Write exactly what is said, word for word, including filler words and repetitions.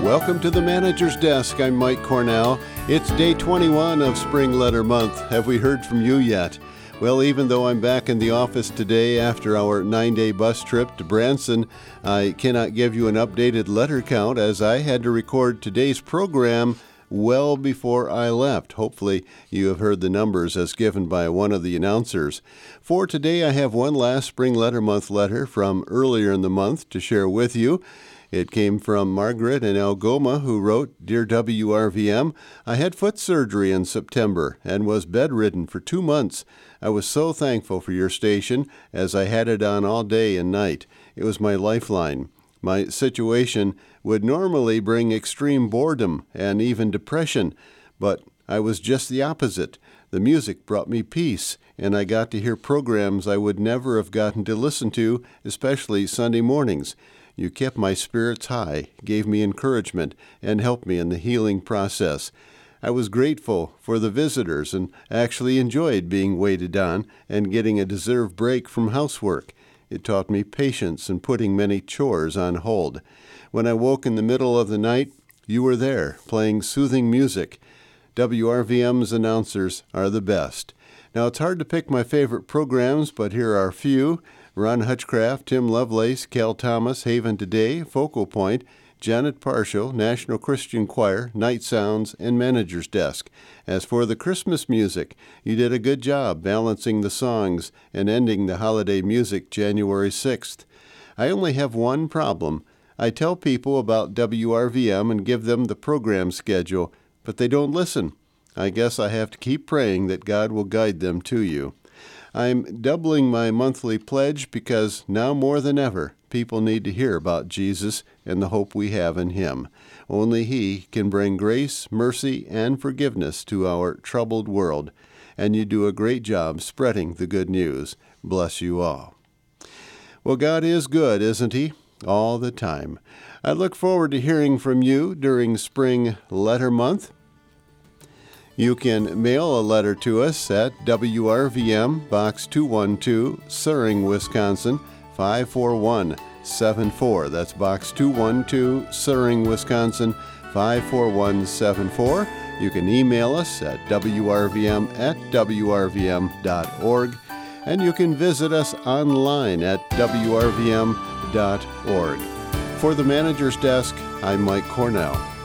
Welcome to the Manager's Desk. I'm Mike Cornell. It's day twenty-one of Spring Letter Month. Have we heard from you yet? Well, even though I'm back in the office today after our nine-day bus trip to Branson, I cannot give you an updated letter count as I had to record today's program well before I left. Hopefully you have heard the numbers as given by one of the announcers. For today, I have one last Spring Letter Month letter from earlier in the month to share with you. It came from Margaret in Algoma, who wrote, Dear W R V M, I had foot surgery in September and was bedridden for two months. I was so thankful for your station as I had it on all day and night. It was my lifeline. My situation would normally bring extreme boredom and even depression, but I was just the opposite. The music brought me peace, and I got to hear programs I would never have gotten to listen to, especially Sunday mornings. You kept my spirits high, gave me encouragement, and helped me in the healing process. I was grateful for the visitors and actually enjoyed being waited on and getting a deserved break from housework. It taught me patience and putting many chores on hold. When I woke in the middle of the night, you were there, playing soothing music. W R V M's announcers are the best. Now, it's hard to pick my favorite programs, but here are a few. Ron Hutchcraft, Tim Lovelace, Cal Thomas, Haven Today, Focal Point, Janet Partial, National Christian Choir, Night Sounds, and Manager's Desk. As for the Christmas music, you did a good job balancing the songs and ending the holiday music January sixth. I only have one problem. I tell people about W R V M and give them the program schedule, but they don't listen. I guess I have to keep praying that God will guide them to you. I'm doubling my monthly pledge because now more than ever, people need to hear about Jesus and the hope we have in Him. Only He can bring grace, mercy, and forgiveness to our troubled world. And you do a great job spreading the good news. Bless you all. Well, God is good, isn't He? All the time. I look forward to hearing from you during Spring Letter Month. You can mail a letter to us at W R V M, Box two one two, Suring, Wisconsin, five four one seven four. That's Box two one two, Suring, Wisconsin, five four one seven four. You can email us at W R V M at W R V M dot org, and you can visit us online at W R V M dot org. For the Manager's Desk, I'm Mike Cornell.